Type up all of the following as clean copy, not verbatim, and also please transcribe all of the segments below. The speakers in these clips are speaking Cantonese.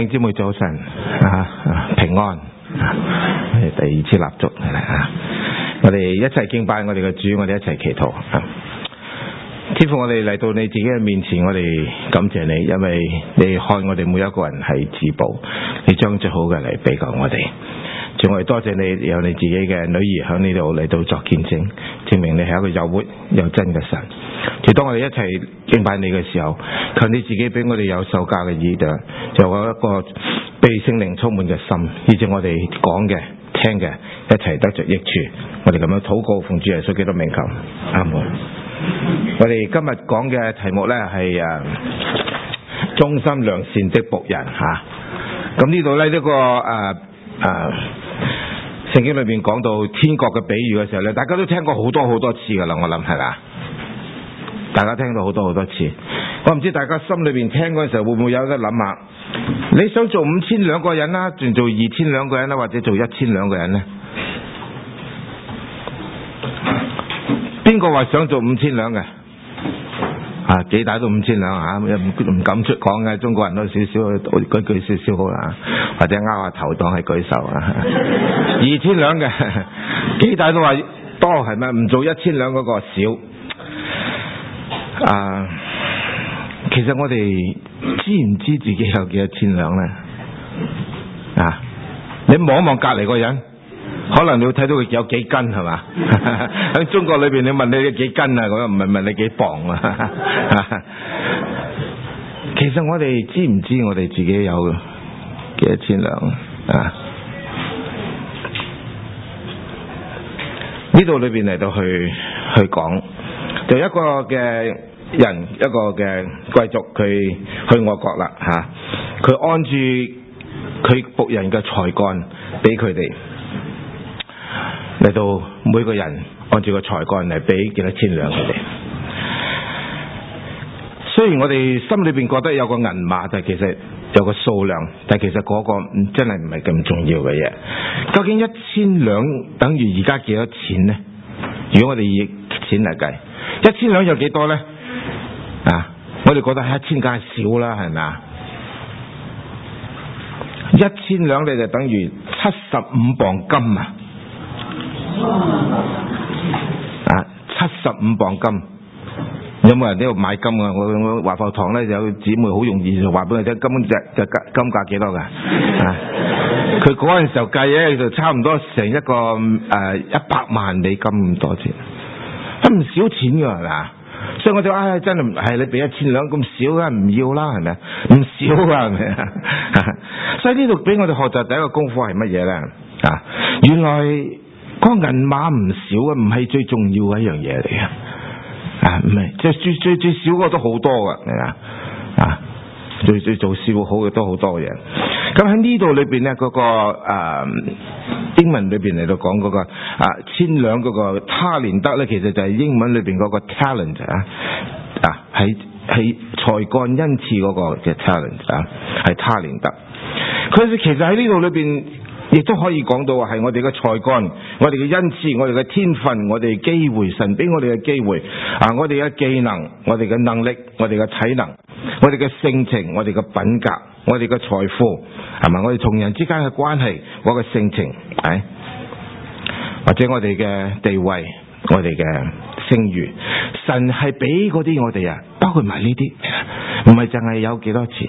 兄姊妹早晨平安，第二次蠟燭我哋一齊敬拜我哋嘅主，我哋一齊祈禱。天父，我哋嚟到你自己嘅面前，我哋感謝你，因為你看我哋每一個人係至寶，你將最好嘅嚟俾過我哋。仲我哋多謝你，有你自己嘅女兒響呢度嚟到作見證，證明你係一個有活有真嘅神。就當我哋一齊敬拜你嘅時候，求你自己俾我哋有受教嘅耳朵，就有一個被聖靈充滿嘅心，以致我哋講嘅聽嘅一齊得着益處。我哋咁樣禱告，奉主耶穌基督名求，阿門。我哋今日講嘅題目呢係忠心良善的僕人吓。咁呢度呢呢個聖經裏面講到天國嘅比喻嘅時候呢，大家都聽過好多次噶啦，我諗係咪？大家聽到好多次。我唔知大家心裏邊聽嗰陣時候會唔會有得諗下，你想做5000兩個人啦，仲做2000兩個人啦，或者做1000兩個人呢？邊個話想做5000兩嘅？幾大都5000兩吓，唔敢出講嘅，中國人都少少舉舉少少好啦，或者拗下頭當係舉手啊。2000兩嘅，幾大都話多係咪？唔做1000兩嗰個少。其實我哋知唔知自己有幾多千兩呢？你望一望隔籬個人，可能你會睇到佢有幾斤係嘛？喺中國裏邊，你問你幾斤啊？我唔係問你幾磅啊？其實我哋知唔知我哋自己有幾多千兩啊？呢度裏邊嚟到去講，就一個嘅人，一個嘅貴族，佢去外國啦吓，佢按住佢僕人嘅才幹俾佢哋嚟到，每個人按住個才幹嚟俾幾多千兩佢哋。雖然我哋心裏邊覺得有個銀碼，但其實有個數量，但其實嗰個真係唔係咁重要嘅嘢。究竟1000兩等於而家幾多錢呢？如果我哋以錢嚟計，1000兩有幾多呢？我哋覺得1000梗係少啦，係咪啊？1000兩你就等於75磅金75磅金。有冇人呢度買金啊？我華埠堂呢有姊妹好容易就話俾你聽，根本就金價幾多噶？佢嗰陣時候計咧就差唔多成一個100萬美金咁多錢，唔少錢噶係咪？所以我哋話真係你俾1000兩咁少啊，唔要啦係咪？唔少噶係咪？所以呢度俾我哋學習第一個功夫係乜嘢咧？原來嗰銀碼唔少啊，唔係最重要嘅一樣嘢嚟嘅。唔係，即係最少個都好多噶，最做事好嘅都好多嘅嘢。咁喺呢度裏邊咧，嗰個英文裏邊嚟到講嗰個千兩嗰個他連德咧，其實就係英文裏邊嗰個 talent 係才幹恩賜嗰個嘅 talent 係他連德。佢其實喺呢度裏邊亦都可以講到係我哋嘅才幹，我哋嘅恩賜，我哋嘅天分，我哋嘅機會，神俾我哋嘅機會我哋嘅技能，我哋嘅能力，我哋嘅體能，我哋嘅性情，我哋嘅品格，我哋嘅財富，係咪？我哋同人之間嘅關係，我嘅性情，或者我哋嘅地位，我哋嘅聲譽，神係俾嗰啲我哋包括埋呢啲，唔係淨係有幾多錢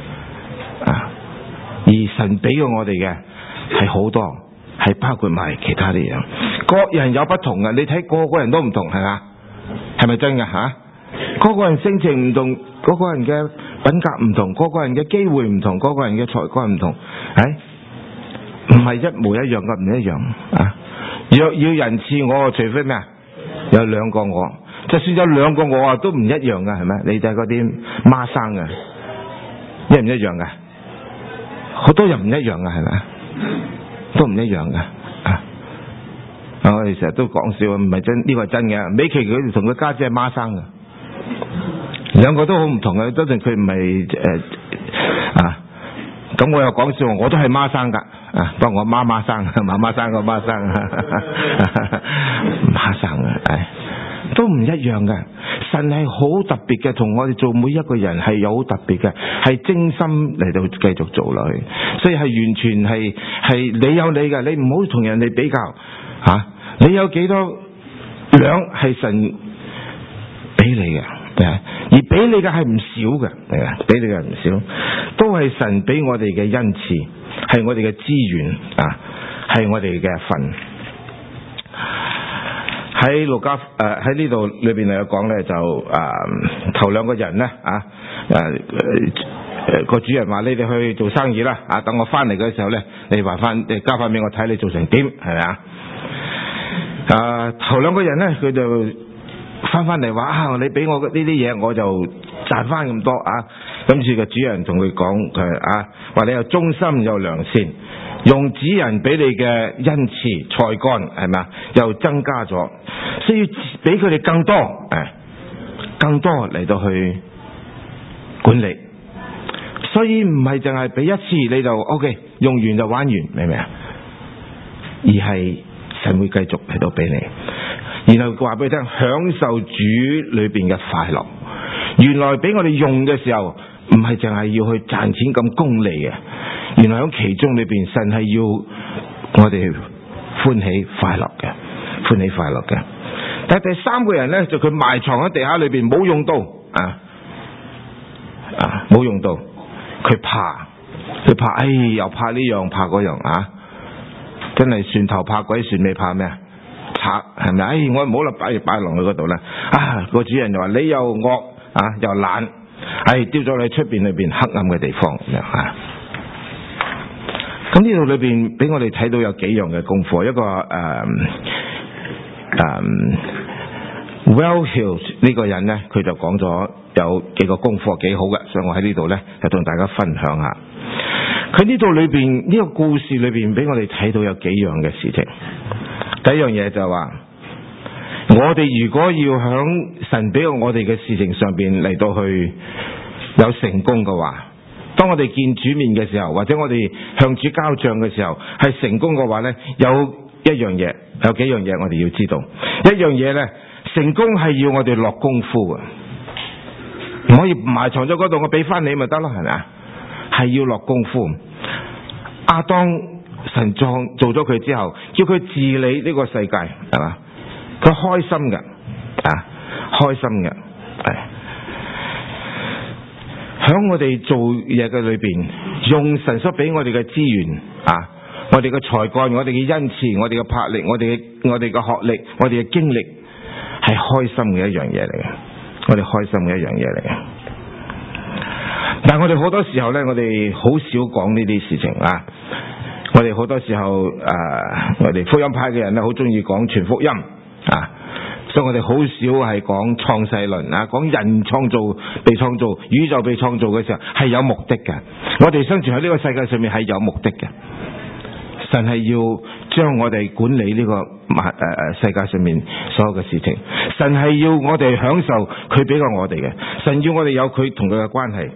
而神俾咗我哋嘅係好多，係包括埋其他啲嘢。各人有不同嘅，你睇個個人都唔同，係嘛？係咪真㗎？個個人性情唔同，個個人嘅品格唔同，個個人嘅機會唔同，個個人嘅才幹唔同，唔係一模一樣嘅，唔一樣若要人似我，除非咩有2個我，就算有2個我都唔一樣㗎，係咪？你睇嗰啲孖生嘅，一唔一樣㗎？好多人唔一樣㗎，係咪？都唔一樣㗎。我哋成日都講笑，唔係真，呢個係真嘅。美琪佢同佢家姐係孖生嘅，2個都好唔同嘅，當然佢唔係咁我又講笑，我都係孖生㗎，不過我媽媽生，媽媽生個孖生，孖生都唔一樣㗎。 神係好特別嘅，同我哋做每一個人係有好特別嘅，係精心嚟到繼續做落去，所以係完全係你有你嘅，你唔好同人哋比較啊！你有幾多兩係神俾你嘅，而俾你嘅係唔少嘅，俾你嘅唔少，都係神俾我哋嘅恩賜，係我哋嘅資源啊，係我哋嘅份。喺路加喺呢度裏邊有講咧，就頭兩個人咧個主人話：你哋去做生意啦，等我翻嚟嘅時候咧，你話翻交翻俾我睇，你做成點，係咪啊？頭兩個人咧，佢就翻嚟話：你俾我呢啲嘢，我就賺翻咁多啊！跟住個主人同佢講，話你又忠心又良善，用主人俾你嘅恩賜才幹係咪啊？又增加咗，所以俾佢哋更多嚟到去管理。所以唔係淨係俾一次你就 OK， 用完就玩完，明唔明啊？而係神會繼續嚟到俾你，然後話俾你聽，享受主裏邊嘅快樂。原來俾我哋用嘅時候，唔係淨係要去賺錢咁功利嘅，原來喺其中裏邊，神係要我哋歡喜快樂嘅。但係第三個人呢，就佢埋藏喺地下裏邊，冇用到冇用到，佢怕，又怕呢樣怕嗰樣啊！真係船頭怕鬼，船尾怕咩啊？賊係咪？我唔好啦，擺落去嗰度啦。個主人就話你又惡又懶，丟咗你出邊裏邊黑暗嘅地方咁樣啊！咁呢度裏邊俾我哋睇到有幾樣嘅功課，一個Well Hill 呢個人呢，佢就講咗有幾個功課幾好嘅，所以我喺呢度呢，就同大家分享下。佢呢度裏邊呢個故事裏邊俾我哋睇到有幾樣嘅事情。第一樣嘢就係話，我哋如果要響神俾我哋嘅事情上邊嚟到去有成功嘅話，當我哋見主面嘅時候，或者我哋向主交賬嘅時候係成功嘅話呢，有幾樣嘢我哋要知道。一樣嘢呢，成功係要我哋落功夫嘅，唔可以埋藏咗嗰度，我俾翻你咪得咯，係咪啊？係要落功夫。亞當神做咗佢之後，叫佢治理呢個世界，係嘛？佢開心嘅，開心嘅，響我哋做嘢嘅裏邊，用神所俾我哋嘅資源，我哋嘅才幹，我哋嘅恩賜，我哋嘅魄力，我哋嘅學歷，我哋嘅經歷，係開心嘅一樣嘢嚟嘅，我哋開心嘅一樣嘢嚟嘅。但係我哋好多時候呢，我哋好少講呢啲事情啊！我哋好多時候我哋福音派嘅人呢，好中意講全福音所以我哋好少係講創世論講人創造被創造，宇宙被創造嘅時候係有目的嘅。我哋生存喺呢個世界上面係有目的嘅。神係要將我哋管理呢個世界上面所有嘅事情。神係要我哋享受佢俾過我哋嘅。神要我哋有佢同佢嘅關係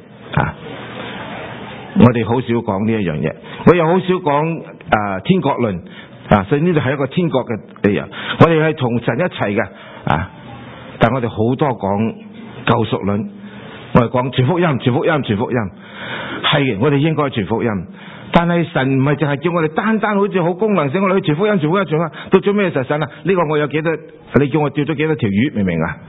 我哋好少講呢一樣嘢，我又好少講天國論所以呢度係一個天國嘅理由。我哋係同神一齊嘅但我哋好多講救贖論，我哋講傳福音，係嘅，我哋應該傳福音。但係神唔係淨係叫我哋單單好似好功能性，我哋去傳福音，到最尾神啊，呢個我有幾多？你叫我釣咗幾多條魚，明唔明啊？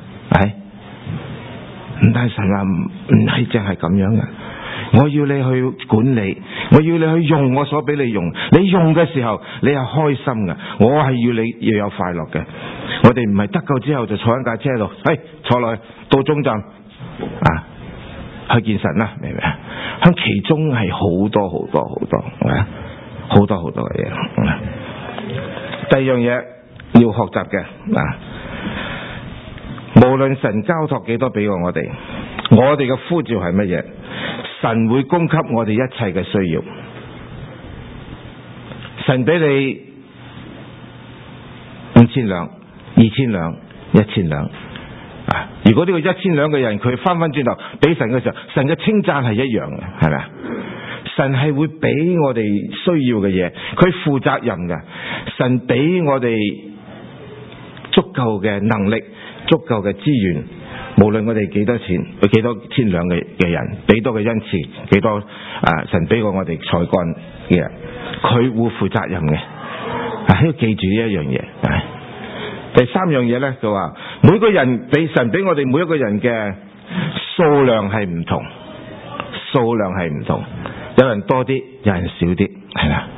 唔但神話唔係淨係咁樣嘅。我要你去管理，我要你去用我所俾你用，你用嘅時候你係開心嘅，我係要你要有快樂嘅。我哋唔係得救之後就坐喺架車度，坐落去到中站去見神啦，明唔明啊？喺其中係好多嘅嘢。第二樣嘢要學習嘅無論神交託幾多俾我哋嘅呼召係乜嘢？神會供給我哋一切嘅需要。神俾你5000兩、2000兩、1000兩如果呢個1000兩嘅人佢翻轉頭俾神嘅時候，神嘅稱讚係一樣嘅，係咪啊？神係會俾我哋需要嘅嘢，佢負責任嘅。神俾我哋足夠嘅能力、足夠嘅資源無論我哋幾多錢，幾多千兩嘅人，幾多嘅恩賜，幾多神俾過我哋才幹嘅人，佢會負責任嘅。要記住呢一樣嘢。第三樣嘢咧，佢話每個人俾神俾我哋每一個人嘅數量係唔同，數量係唔同，有人多啲，有人少啲，係咪？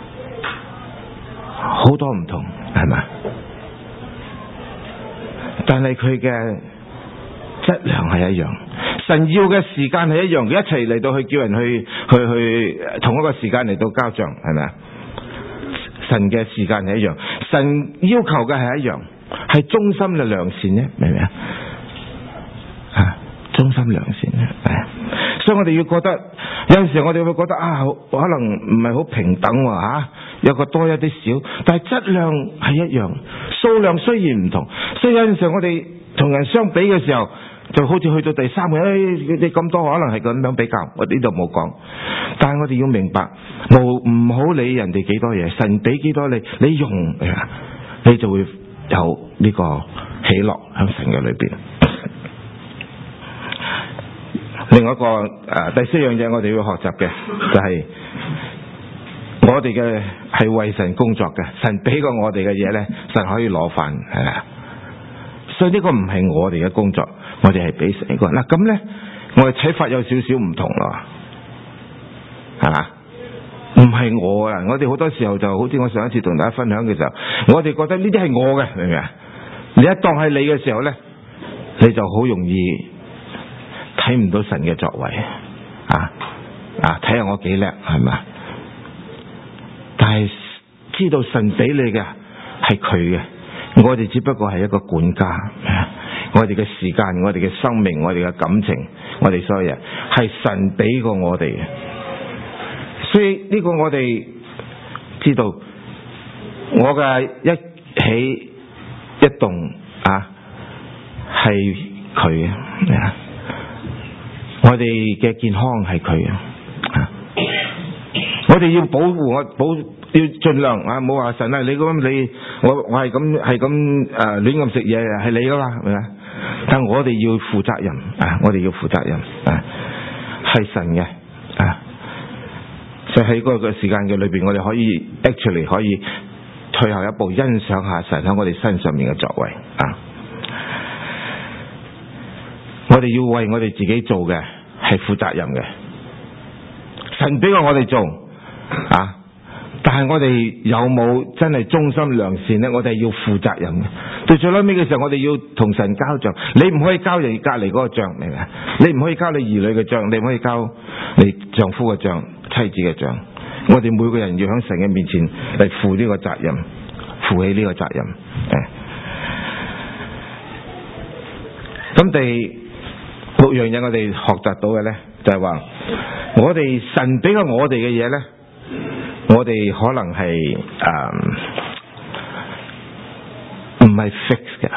好多唔同，係咪？但係佢嘅質量係一樣，神要嘅時間係一樣，佢一齊嚟到去叫人去同一個時間嚟到交賬，係咪啊？神嘅時間係一樣，神要求嘅係一樣，係忠心嘅良善啫，明唔明啊？忠心良善啫，所以我哋要覺得有陣時我哋會覺得可能唔係好平等喎，有個多一啲少，但係質量係一樣，數量雖然唔同，所以有陣時我哋同人相比嘅時候，就好似去到第三個，你咁多可能係咁樣比較，我呢度冇講，但係我哋要明白，唔好理人哋幾多嘢，神俾幾多你用，你就會有呢個喜樂喺神嘅裏邊。另外一個第四樣嘢我哋要學習嘅就係我哋嘅係為神工作嘅，神俾過我哋嘅嘢呢，神可以攞返，係咪？所以呢個唔係我哋嘅工作，我哋係俾神個。嗱咁呢，我哋睇法有少少唔同咯，係嘛？唔係我啊！我哋好多時候就好似我上一次同大家分享嘅時候，我哋覺得呢啲係我嘅，明唔明啊？你一當係你嘅時候呢，你就好容易睇唔到神嘅作為睇下我幾叻，係咪？但係知道神俾你嘅係佢嘅，我哋只不過係一個管家。我哋嘅時間，我哋嘅生命，我哋嘅感情，我哋所有嘢係神俾過我哋嘅，所以呢個我哋知道，我嘅一起一動係佢嘅，我哋嘅健康係佢嘅，我哋要保護要盡量唔好話神你咁我係咁亂咁食嘢係你噶嘛，係咪？但我哋要負責任我哋要負責任係神嘅所以喺嗰個時間嘅裏邊，我哋可以 actually 可以退後一步，欣賞下神喺我哋身上面嘅作為我哋要為我哋自己做嘅係負責任嘅，神俾我哋做但係我哋有冇真係忠心良善呢？我哋要負責任嘅。到最尾嘅時候，我哋要同神交賬。你唔可以交人隔籬嗰個賬，明唔明？你唔可以交你兒女嘅賬，你唔可以交你丈夫嘅賬、妻子嘅賬。我哋每個人要喺神嘅面前嚟負呢個責任，負起呢個責任。咁第六樣嘢我哋學習到嘅呢，就係話我哋神俾過我哋嘅嘢呢，我哋可能係唔係 fix 嘅，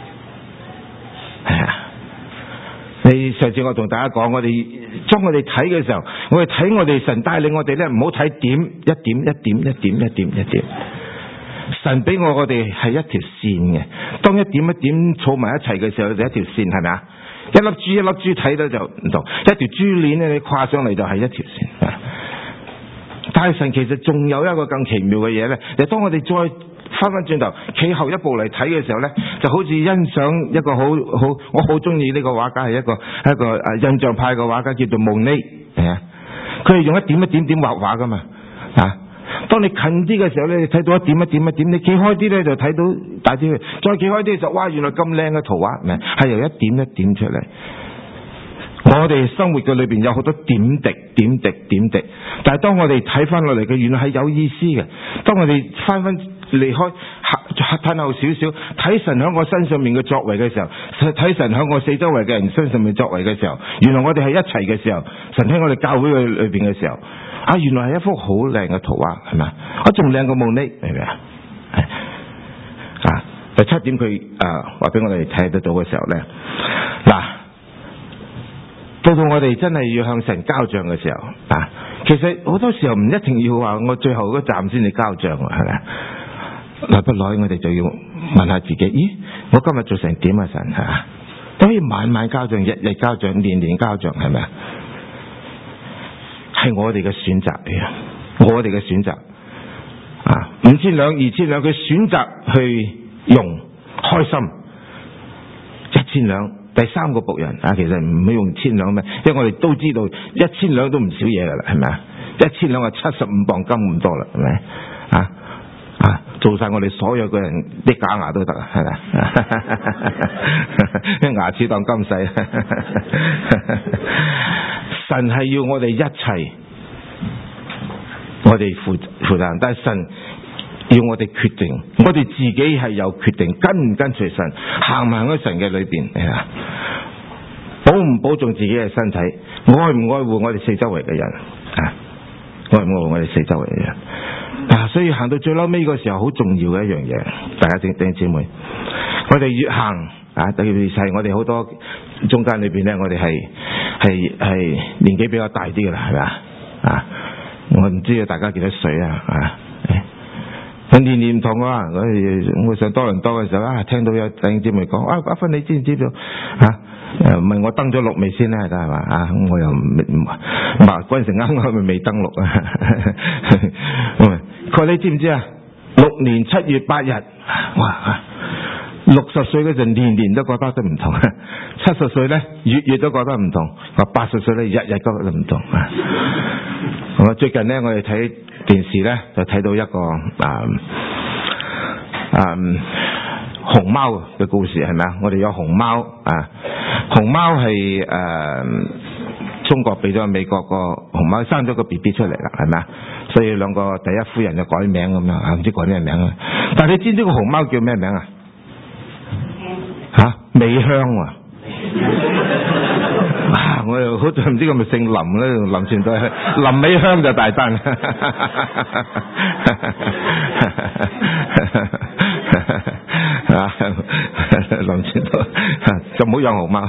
你上次我同大家講，我哋當我哋睇嘅時候，我哋睇我哋神帶領我哋呢，唔好睇點一點。神俾我哋係一條線嘅，當一點一點儲埋一齊嘅時候，就一條線，係咪啊？一粒珠睇到就唔同，一條珠鏈咧，你跨上嚟就係一條線。但係神其實仲有一個更奇妙嘅嘢呢，就當我哋再翻轉頭企後一步嚟睇嘅時候呢，就好似欣賞一個我好中意呢個畫家，係一個印象派嘅畫家，叫做蒙尼，佢係用一點一點畫畫噶嘛當你近啲嘅時候呢，你睇到一點，你企開啲呢，就睇到大啲，再企開啲就哇，原來咁靚嘅圖畫，係由一點一點出嚟。我哋生活嘅裏邊有好多點滴，但係當我哋睇翻落嚟嘅，原來係有意思嘅。當我哋翻離開褪後少少，睇神喺我身上面嘅作為嘅時候，睇神喺我四周圍嘅人身上面作為嘅時候，原來我哋係一齊嘅時候，神喺我哋教會嘅裏邊嘅時候，原來係一幅好靚嘅圖畫，係咪？仲靚過夢呢，明唔明啊？第七點佢話俾我哋睇得到嘅時候呢，到我哋真係要向神交賬嘅時候其實好多時候唔一定要話我最後嗰站先至交賬，係咪？耐不耐我哋就要問下自己，咦，我今日做成點啊？神可以晚晚交賬，日日交賬，年年交賬，係咪啊？係我哋嘅選擇嚟啊！我哋嘅選擇啊，5,000兩、2,000兩，佢選擇去用，開心。1,000兩，第三個僕人啊，其實唔會用1,000兩咩？因為我哋都知道1,000兩都唔少嘢噶啦，係咪啊？1,000兩係75磅金咁多啦，係咪啊？做晒我哋所有嘅人啲假牙都得啊，係咪？牙齒當金使。神係要我哋一切，我哋負責任，但係神要我哋決定，我哋自己係有決定，跟唔跟隨神，行唔行喺神嘅裏邊，係啊？保唔保重自己嘅身體，愛唔愛護我哋四周圍嘅人啊？愛唔愛護我哋四周圍嘅人啊？所以行到最嬲尾嗰時候，好重要嘅一樣嘢，大家弟兄姊妹，我哋越行啊，特別係我哋好多中間裏邊咧，我哋係年紀比較大啲嘅啦，係咪啊？我唔知大家幾多歲啊？我年年唔同啊！我上多倫多嘅時候啊，聽到有弟兄姊妹講啊，阿芬你知唔知道啊？問我登咗錄未先咧，係嘛啊？我又唔嗰陣時啱啱未登錄啊！佢話你知唔知啊？6年7月8日，哇！60歲嗰陣年年都覺得唔同，70歲咧月都覺得唔同，話80歲咧日日覺得唔同啊！我最近咧，我哋睇電視咧就睇到一個熊貓嘅故事，係咪啊？我哋有熊貓啊，熊貓係中國俾咗美國個熊貓生咗個 BB 出嚟啦，係咪啊？所以兩個第一夫人就改名咁樣，唔知改咩名啊？但係你知唔知個熊貓叫咩名啊？美香啊！我又好似唔知佢咪姓林咧，林全都係林美香就大單。林全都就唔好養熊貓。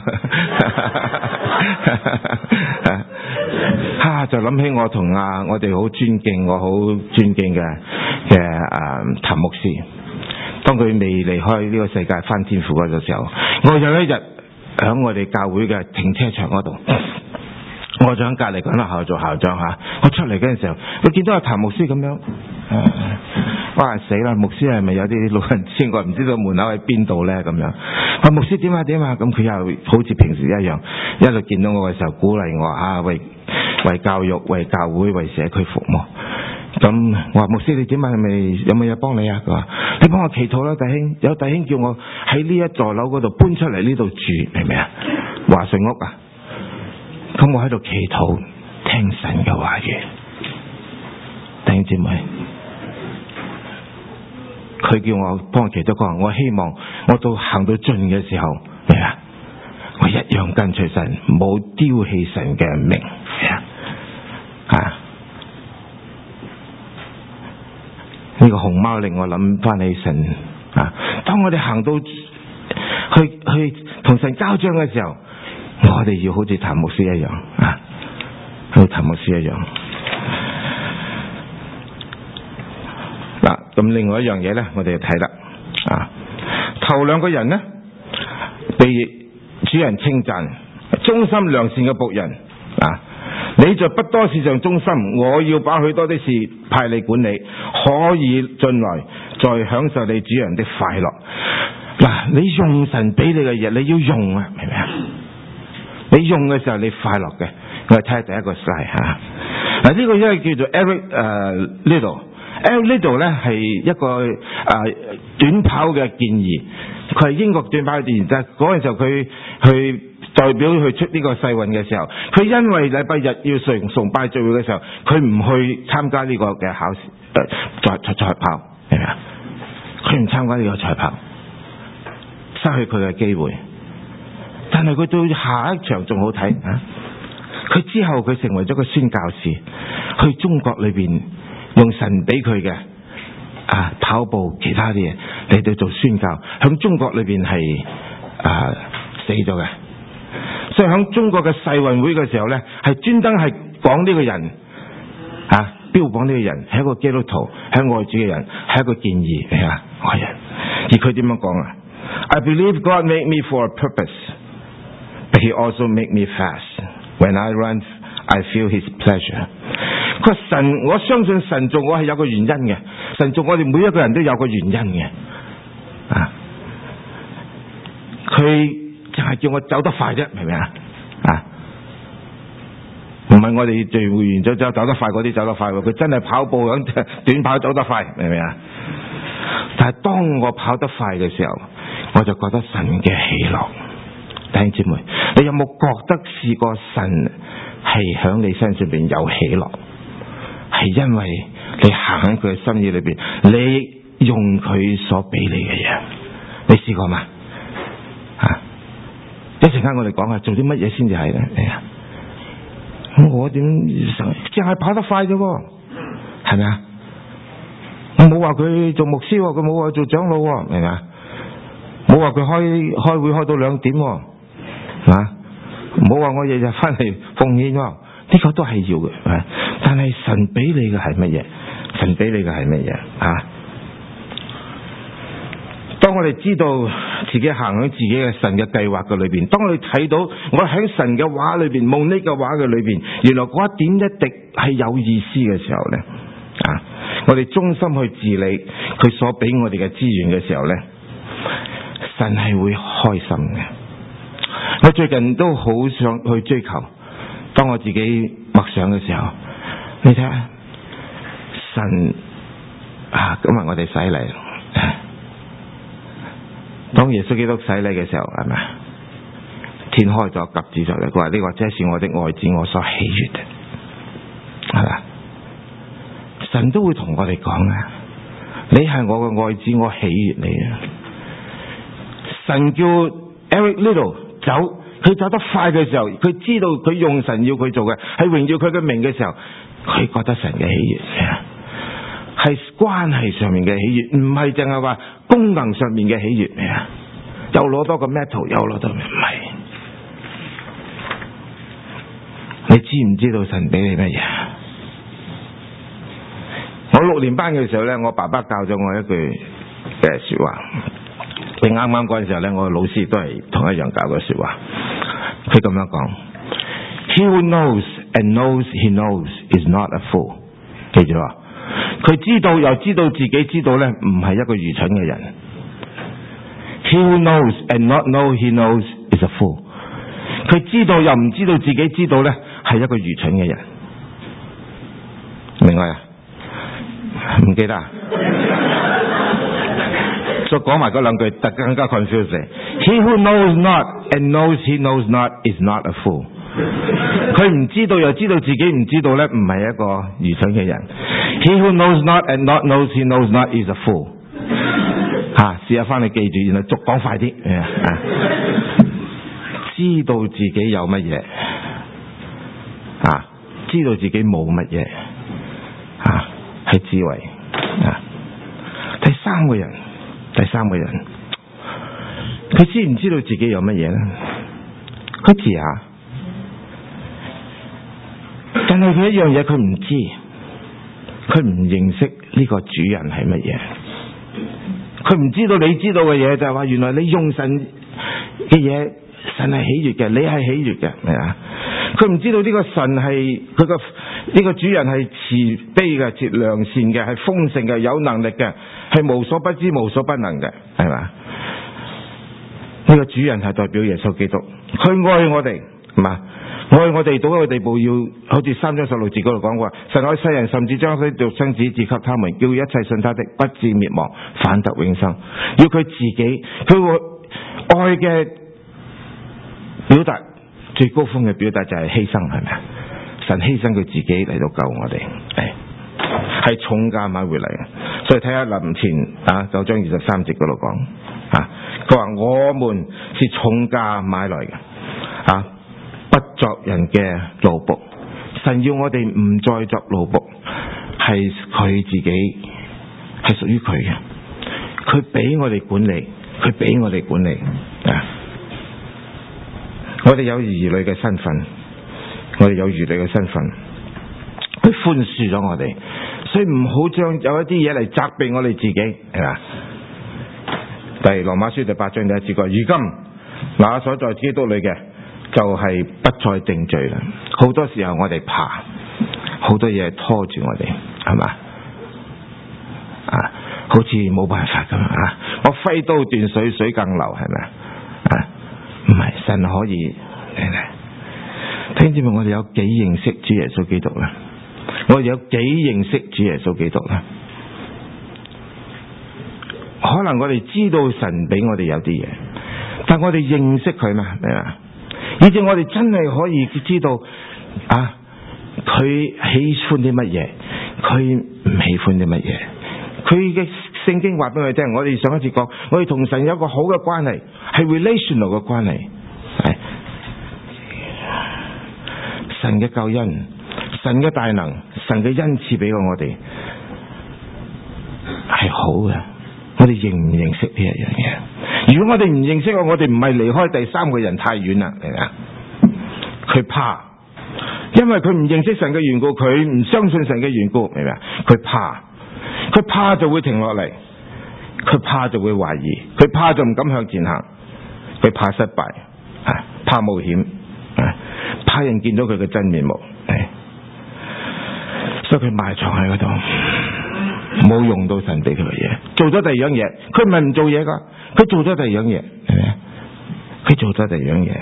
就諗起我同我哋好尊敬，我好尊敬嘅譚牧師，當佢未離開呢個世界返天父嗰個時候，我有一日喺我哋教會嘅停車場嗰度，我就喺隔離嗰間學校做校長嚇。我出嚟嗰陣時候，我見到阿譚牧師咁樣，哇死啦！牧師係咪有啲老人痴呆，唔知道門口喺邊度咧咁樣？話牧師點啊？咁佢又好似平時一樣，一路見到我嘅時候鼓勵我為教育、為教會、為社區服務。咁我話牧師你點啊？係咪有冇嘢幫你啊？佢話你幫我祈禱啦，弟兄。有弟兄叫我喺呢一座樓嗰度搬出嚟呢度住，明唔明啊？華順屋啊！咁我喺度祈禱，聽神嘅話語。弟兄姊妹，佢叫我幫我祈禱，佢話我希望我到行到盡嘅時候，明啊？我一樣跟隨神，冇丟棄神嘅名。呢個熊貓令我諗翻起神啊！當我哋行到去同神交賬嘅時候，我哋要好似譚牧師一樣啊，好似譚牧師一樣。嗱，咁另外一樣嘢咧，我哋就睇啦啊。頭兩個人呢，被主人稱讚，忠心良善嘅僕人啊。你在不多事上忠心，我要把許多的事派你管理，可以進來再享受你主人的快樂。嗱，你用神俾你嘅嘢，你要用啊，明唔明啊？你用嘅時候你快樂嘅。我哋睇下第一個 slide 吓。嗱，呢個因為叫做 Eric Liddell。Eric Liddell 咧係一個短跑嘅健兒，佢係英國短跑嘅健兒，但係嗰陣時候佢去代表去出呢個世運嘅時候，佢因為禮拜日要崇拜聚會嘅時候，佢唔去參加呢個嘅考試賽跑，明唔明啊？佢唔參加呢個賽跑，失去佢嘅機會。但係佢到下一場仲好睇啊！佢之後佢成為咗個宣教士，去中國裏邊用神俾佢嘅跑步其他啲嘢嚟到做宣教，響中國裏邊係死咗嘅。所以喺中國嘅世運會嘅時候咧，係專登係講呢個人標榜呢個人係一個基督徒，係愛主嘅人，係一個健兒愛人。而佢點樣講啊？ I believe God made me for a purpose. But he also make me fast. When I run, I feel his pleasure. 佢話神，我相信神做我係有個原因嘅，神做我哋每一個人都有個原因嘅。佢就係叫我走得快啫，明唔明啊？唔係我哋聚會完咗之後走得快嗰啲走得快喎，佢真係跑步響短跑走得快，明唔明啊？但係當我跑得快嘅時候，我就覺得神嘅喜樂。弟兄姊妹，你有冇覺得試過神係響你身上邊有喜樂？係因為你行喺佢嘅心意裏邊，你用佢所俾你嘅嘢，你試過嗎？一陣間我哋講下做啲乜嘢先至係咧？我點淨係跑得快啫？係咪啊？我冇話佢做牧師，佢冇話做長老，明咪啊？冇話佢開會開到2點，冇話我日日翻嚟奉獻，呢個都係要嘅。但係神俾你嘅係乜嘢？神俾你嘅係乜嘢？當我哋知道自己行喺自己嘅神嘅計劃嘅裏邊，當我哋睇到我喺神嘅話裏邊，蒙呢個話嘅裏邊，原來嗰一點一滴係有意思嘅時候呢，我哋忠心去治理佢所俾我哋嘅資源嘅時候呢，神係會開心嘅。我最近都好想去追求，當我自己默想嘅時候，你睇下神今日我哋洗禮。當耶穌基督洗禮嘅時候，係咪天開咗鴿子咗嚟？佢話呢個這是我的愛子，我所喜悅的，係嘛？神都會同我哋講啊，你係我嘅愛子，我喜悅你啊！神叫 Eric Little 走，佢走得快嘅時候，佢知道佢用神要佢做嘅係榮耀佢嘅名嘅時候，佢覺得神嘅喜悅係關係上面嘅喜悅，唔係淨係話功能上面嘅喜悅咩啊？又攞多個 metal， 又攞多唔係。你知唔知道神俾你乜嘢？我6年班嘅時候呢，我爸爸教咗我一句說話。你啱啱嗰陣時候呢，我老師都係同一樣教嘅說話。佢咁樣講 ：He who knows and knows he knows is not a fool。記住啊！佢知道又知道自己知道呢，唔係一個愚蠢嘅人。He who knows and not know he knows is a fool。佢知道又唔知道自己知道呢，係一個愚蠢嘅人。明白啊？唔記得啊？再講埋嗰兩句，更加 confusing。He who knows not and knows he knows not is not a fool。佢唔知道又知道自己唔知道呢，唔係一個愚蠢嘅人。He who knows not and not knows he knows not is a fool。試下翻去記住，然後逐講快啲。知道自己有乜嘢，知道自己冇乜嘢，係智慧。第三個人，佢知唔知道自己有乜嘢呢？佢知下，但係佢一樣嘢佢唔知，佢唔認識呢個主人係乜嘢。佢唔知道你知道嘅嘢，就係話原來你用神嘅嘢，神係喜悅嘅，你係喜悅嘅，係啊？佢唔知道呢個神係佢個呢個主人係慈悲嘅、節良善嘅、係豐盛嘅、有能力嘅、係無所不知、無所不能嘅，係嘛？呢個主人係代表耶穌基督，佢愛我哋，係嘛？愛我哋到一個地步，要好似3章16節嗰度講過，神愛世人，甚至將佢獨生子賜給他們，叫一切信他的不至滅亡，反得永生。要佢自己，佢愛嘅表達最高峰嘅表達就係犧牲，係咪啊？神犧牲佢自己嚟到救我哋，係重價買回嚟嘅。所以睇下林前9章23節嗰度講，佢話我們是重價買來嘅，不作人嘅奴僕。神要我哋唔再作奴僕，係佢自己，係屬於佢嘅。佢俾我哋管理，佢俾我哋管理。我哋有兒女嘅身份，我哋有兒女嘅身份，佢寬恕咗我哋，所以唔好將有一啲嘢嚟責備我哋自己，係嘛？第羅馬書第8章第1節講：如今那所在基督裏嘅， 就係不再定罪啦。好多時候我哋怕，好多嘢拖住我哋，係嘛？好似冇辦法咁啊！我揮刀斷水，水更流，係咪啊？唔係，神可以聽住我哋有幾認識主耶穌基督啦？我哋有幾認識主耶穌基督啦？可能我哋知道神俾我哋有啲嘢，但我哋認識佢嘛？明嘛？以至我哋真係可以知道佢喜歡啲乜嘢，佢唔喜歡啲乜嘢。佢嘅聖經話俾我哋聽，我哋上一次講，我哋同神有一個好嘅關係，係 relational 嘅關係，係神嘅救恩、神嘅大能、神嘅恩賜俾過我哋係好嘅。我哋認唔認識呢一樣嘢？如果我哋唔認識，我哋唔係離開第三個人太遠啦，明唔明？佢怕，因為佢唔認識神嘅緣故，佢唔相信神嘅緣故，明唔明？佢怕就會停落嚟，佢怕就會懷疑，佢怕就唔敢向前行，佢怕失敗，怕冒險，怕人見到佢嘅真面目，所以佢埋藏喺嗰度，冇用到神俾佢嘅嘢，做咗第二樣嘢。佢唔係唔做嘢噶，佢做咗第二樣嘢，係咪？佢做咗第二樣嘢。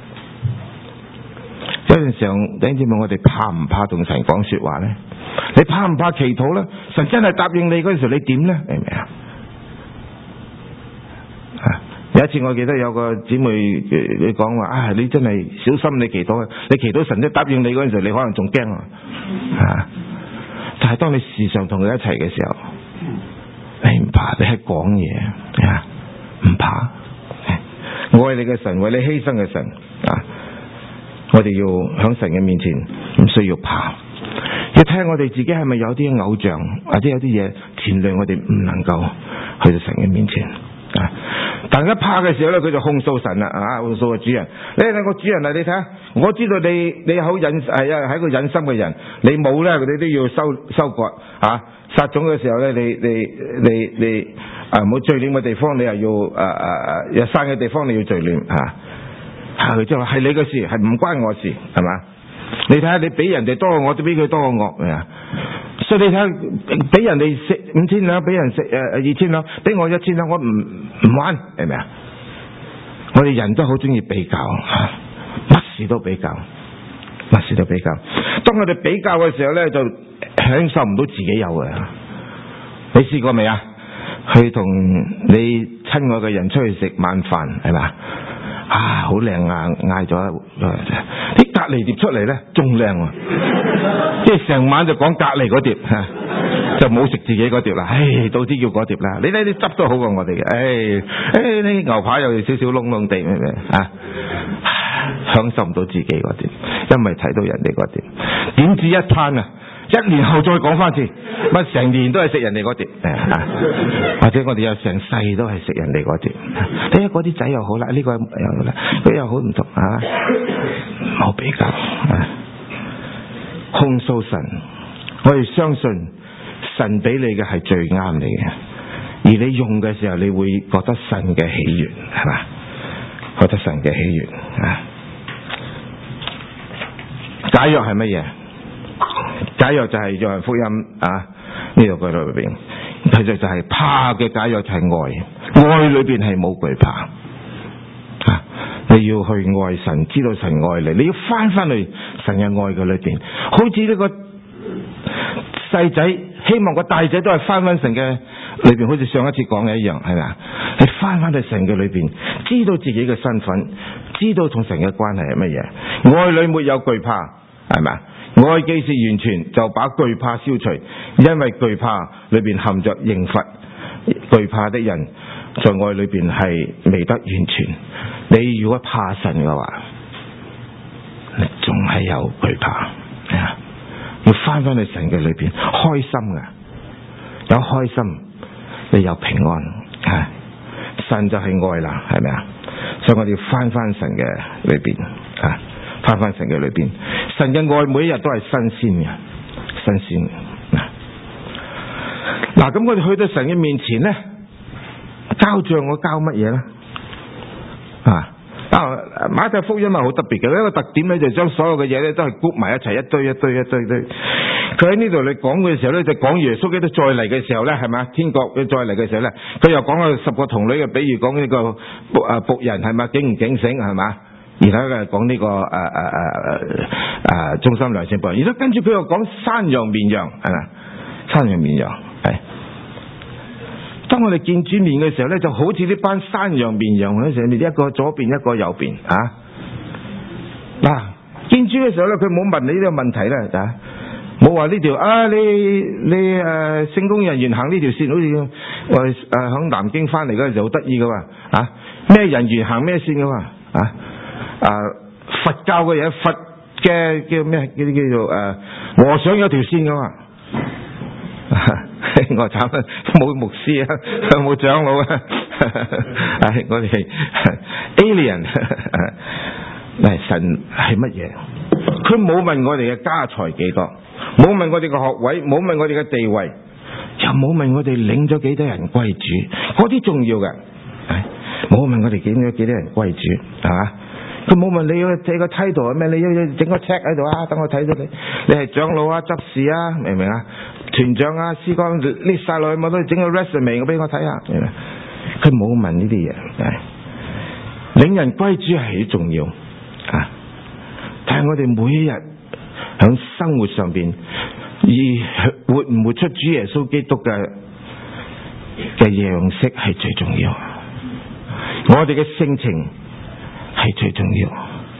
有陣時候，弟兄姊妹，我哋怕唔怕同神講說話呢？你怕唔怕祈禱呢？神真係答應你嗰陣時，你點呢？明唔明啊？有一次我記得有個姊妹你講話你真係小心你祈禱，你祈禱神都答應你嗰陣時，你可能仲驚啊！但係當你時常同佢一齊嘅時候，你唔怕，你係講嘢唔怕。愛你嘅神，為你犧牲嘅神我哋要響神嘅面前唔需要怕，要睇下我哋自己係咪有啲偶像，或者有啲嘢纏累我哋唔能夠去到神嘅面前。但一怕嘅時候咧，佢就控訴神啦，控訴個主人。你係個主人啊，你睇下，我知道你好忍係一個忍心嘅人，你冇咧，你都要收割撒種嘅時候咧，你冇聚斂嘅地方，你又要有散嘅地方，你要聚斂佢就話係你嘅事，係唔關我事，係嘛？你睇下，你俾人哋多過我，都俾佢多過我，所以你睇下，俾人哋食5000兩，俾人食2000兩，俾我1000兩，我唔玩，係咪啊？我哋人都好中意比較，乜事都比較，乜事都比較。當我哋比較嘅時候咧，就享受唔到自己有嘅。你試過未啊？去同你親愛嘅人出去食晚飯，係咪？好靚啊！嗌咗啲隔離碟出嚟咧，仲靚，即係成晚就講隔離嗰碟，就冇食自己嗰碟啦。到啲叫嗰碟啦。你睇啲汁都好過我哋嘅。啲牛扒又有少少窿窿地，享受唔到自己嗰碟，因為睇到人哋嗰碟，點知一餐1年後再講翻次，乜成年都係食人哋嗰碟，或者我哋又成世都係食人哋嗰碟。睇下嗰啲仔又好啦，呢個又好啦，佢又好唔同冇比較控訴神。我哋相信神俾你嘅係最啱你嘅，而你用嘅時候，你會覺得神嘅喜悅，係嘛？覺得神嘅喜悅解藥係乜嘢？解藥就係約翰福音呢度裏邊，其實就係怕嘅解藥就係愛，愛裏邊係冇懼怕。你要去愛神，知道神愛你，你要翻去神嘅愛嘅裏邊，好似呢個細仔希望個大仔都係翻神嘅裏邊，好似上一次講嘅一樣，係咪啊？你翻去神嘅裏邊，知道自己嘅身份，知道同神嘅關係係乜嘢，愛裏沒有懼怕，係咪啊？愛既是完全，就把懼怕消除，因為懼怕裏邊含着刑罰，懼怕的人在愛裏邊係未得完全。你如果怕神嘅話，你仲係有懼怕，要翻去神嘅裏邊，開心嘅，有開心，你有平安，神就係愛啦，係咪啊？所以我哋要翻神嘅裏邊，翻神嘅裏邊，神嘅愛每一日都係新鮮嘅，新鮮。咁我哋去到神嘅面前咧，交賬我交乜嘢咧？ 馬太福音係好特別嘅，一個特點咧就將所有嘅嘢咧都係谷埋一齊，一堆。佢喺呢度你講嘅時候咧，就講耶穌基督再嚟嘅時候咧，係咪？天國佢再嚟嘅時候咧，佢又講咗10個童女嘅比喻，講呢個僕人係咪警唔警醒係嘛？然後佢講呢個忠心良善僕人，然後跟住佢又講山羊綿羊係咪？山羊綿羊係。當我哋見主面嘅時候咧，就好似呢班山羊綿羊喺上面，一個左邊一個右邊啊！嗱，見主嘅時候咧，佢冇問你呢個問題咧啊，冇話呢條你聖工人員行呢條線，好似我響南京翻嚟嗰陣時好得意噶嘛啊！咩人員行咩線噶嘛啊！佛教嘅嘢，佛嘅叫咩？叫做和尚有條線噶嘛。我慘啦，冇牧師啊，冇長老啊，我哋 alien 神係乜嘢？佢冇問我哋嘅家財幾多，冇問我哋嘅學位，冇問我哋嘅地位，又冇問我哋領咗幾多人歸主，嗰啲重要嘅。冇問我哋領咗幾多人歸主，係嘛？佢冇問你個 title 係咩？你要整個 check 喺度啊，等我睇到你係長老啊、執事啊，明唔明啊？團長啊、司幹列晒落去，我都整個 resume 俾我睇下。佢冇問呢啲嘢，領人歸主係好重要啊！但係我哋每一日喺生活上邊，而活唔活出主耶穌基督嘅樣式係最重要。我哋嘅性情係最重要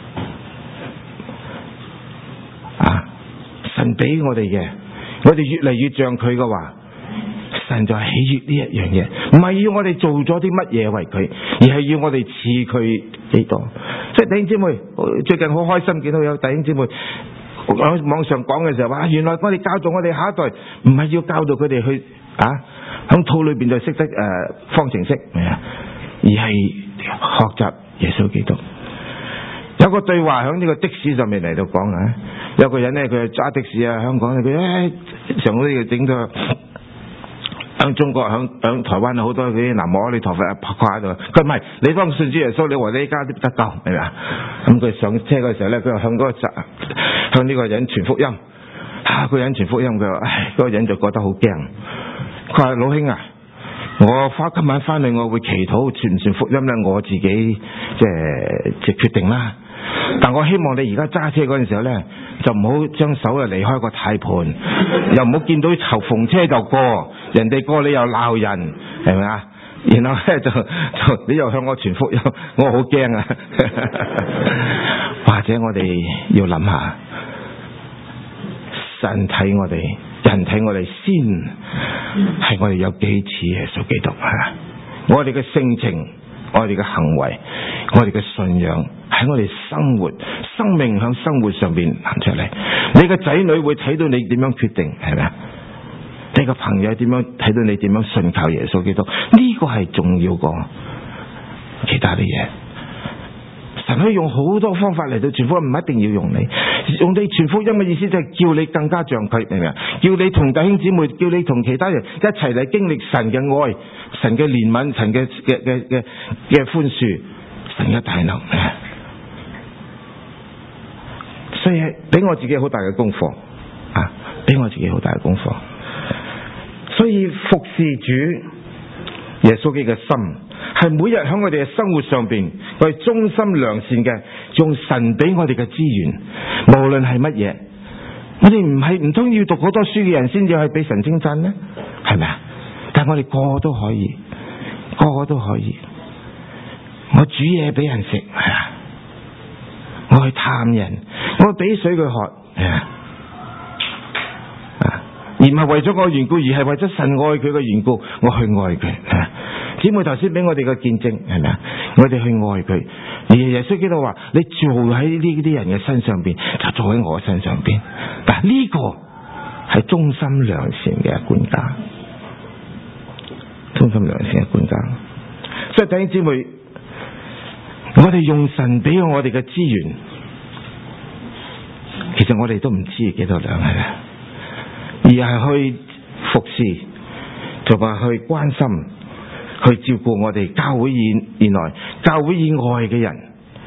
啊！神俾我哋嘅，我哋越嚟越像佢嘅話，神就係喜悅呢一樣嘢，唔係要我哋做咗啲乜嘢為佢，而係要我哋似佢幾多。即係弟兄姊妹，最近好開心見到有弟兄姊妹喺網上講嘅時候話，原來我哋教導我哋下一代，唔係要教導佢哋去響肚裏邊就識得方程式，而係學習耶穌基督。有個對話響呢個的士上面嚟到講啊，有個人咧佢揸的士啊，香港佢上嗰啲整咗響中國響台灣好多嗰啲南無阿彌陀佛拍掛喺度，佢唔係你當信主耶穌，你和你家都得救，明唔明啊？咁佢上車嘅時候咧，佢向呢個人傳福音，個人傳福音，佢話嗰個人就覺得好驚，佢話老兄啊，我今晚翻嚟我會祈禱傳唔傳福音咧，我自己即係決定啦。但我希望你而家揸車嗰陣時候咧，就唔好將手離開個軚盤，又唔好見到頭逢車就過，人哋過你又鬧人，係咪啊？然後咧就你又向我傳福音，我好驚啊！或者我哋要諗下，神睇我哋，人睇我哋先，係我哋有幾似耶穌基督啊？我哋嘅性情，我哋嘅行為，我哋嘅信仰，喺我哋生活生命響生活上邊行出嚟。你嘅仔女會睇到你點樣決定，係咪啊？你個朋友點樣睇到你點樣信靠耶穌基督？呢個係重要過其他啲嘢。神可以用好多方法嚟到傳福音，唔一定要用你。用你傳福音嘅意思就係叫你更加像佢，明唔明啊？叫你同弟兄姊妹，叫你同其他人一齊嚟經歷神嘅愛、神嘅憐憫、神嘅寬恕、神嘅大能。所以俾我自己好大嘅功課啊！俾我自己好大嘅功課。所以服侍主耶穌基督嘅心，係每日喺我哋嘅生活上邊，我哋忠心良善嘅用神俾我哋嘅資源，無論係乜嘢，我哋唔通要讀好多書嘅人先至去俾神稱讚呢？係咪啊？但係我哋個個都可以，個個都可以。我煮嘢俾人食，係啊，我去探人，我俾水佢喝，係啊。而唔係為咗我緣故，而係為咗神愛佢嘅緣故，我去愛佢。姊妹頭先俾我哋嘅見證，係咪啊？我哋去愛佢。而耶穌基督話：你做喺呢啲人嘅身上邊，就做喺我身上邊。但係呢個係忠心良善嘅管家，忠心良善嘅管家。所以弟兄姊妹，我哋用神俾我哋嘅資源，其實我哋都唔知幾多兩係咪？而係去服侍，就話去關心，去照顧我哋教會以內、教會以外嘅人，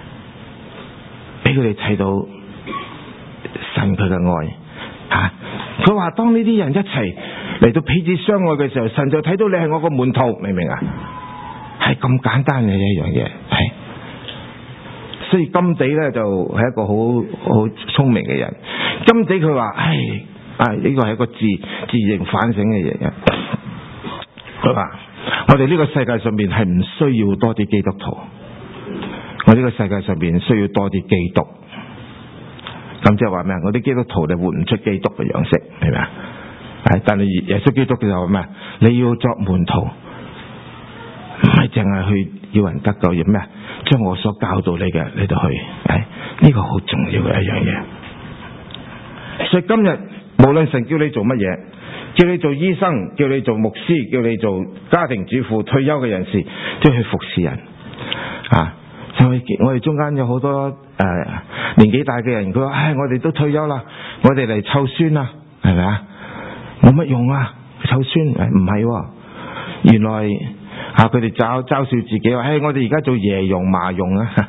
俾佢哋睇到神佢嘅愛啊！佢話當呢啲人一齊嚟到彼此相愛嘅時候，神就睇到你係我個門徒，明唔明啊？係咁簡單嘅一樣嘢，係。所以甘地咧就係一個好聰明嘅人。甘地佢話：呢個係一個自認反省嘅嘢。佢話：我哋呢個世界上面係唔需要多啲基督徒，我呢個世界上面需要多啲基督。咁即係話咩？我啲基督徒你活唔出基督嘅樣式，係咪啊？但係耶穌基督就話咩？你要作門徒，唔係淨係去要人得救，要咩？將我所教導你嘅你就去，呢個好重要嘅一樣嘢。所以今日無論神叫你做乜嘢，叫你做醫生，叫你做牧師，叫你做家庭主婦、退休嘅人士，都要去服侍人啊！就係我哋中間有好多年紀大嘅人，佢話：我哋都退休啦，我哋嚟湊孫啦，係咪啊？冇乜用啊，湊孫唔係，原來佢哋嘲笑自己話：我哋而家做爺傭嫲傭啊，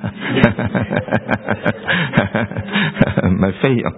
唔係菲傭。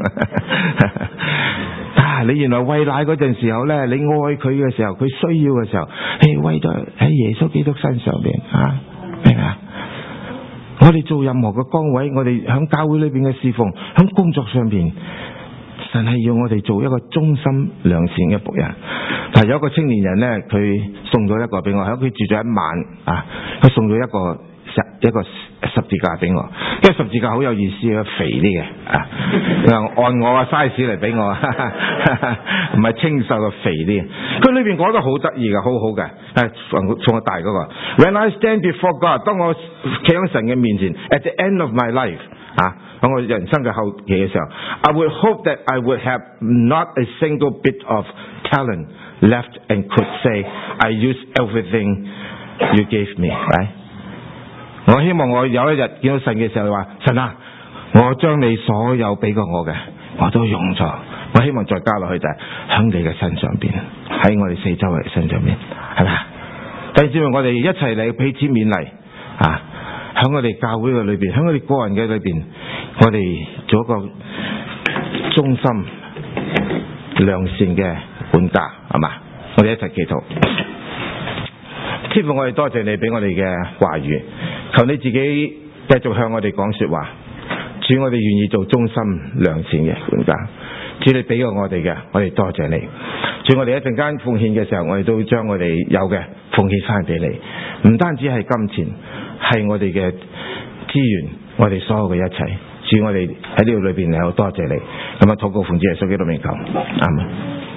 你原來餵奶嗰陣時候咧，你愛佢嘅時候，佢需要嘅時候，餵咗喺耶穌基督身上邊啊，明唔明啊？我哋做任何嘅崗位，我哋響教會裏邊嘅侍奉，響工作上邊，神係要我哋做一個忠心良善嘅僕人。但係有一個青年人咧，佢送咗一個俾我，喺屋企住咗一晚啊，佢送咗一個十字架俾我，因為十字架好有意思嘅，肥啲嘅啊，按我嘅 size 嚟俾我，唔係清瘦嘅，肥啲。佢裏邊講得好得意嘅，好好嘅，送我大嗰個。When I stand before God， 當我企喺神嘅面前 ，at the end of my life， 喺我人生嘅後期嘅時候 ，I would hope that I would have not a single bit of talent left and could say I used everything you gave me，right？我希望我有一日見到神嘅時候話：神啊，我將你所有俾過我嘅，我都用咗。我希望再加落去就係喺你嘅身上邊，喺我哋四周圍身上邊，係咪啊？第二，我哋一齊嚟彼此勉勵啊！喺我哋教會嘅裏邊，喺我哋個人嘅裏邊，我哋做一個忠心良善嘅管家，係嘛？我哋一齊祈禱。天父，我哋多謝你俾我哋嘅話語，求你自己繼續向我哋講說話。主，我哋願意做忠心良善嘅管家。主，你俾過我哋嘅，我哋多謝你。主，我哋一陣間奉獻嘅時候，我哋都將我哋有嘅奉獻翻俾你。唔單止係金錢，係我哋嘅資源，我哋所有嘅一切。主，我哋喺呢度裏邊，你好多謝你。咁啊，禱告奉主耶穌基督名求，阿門。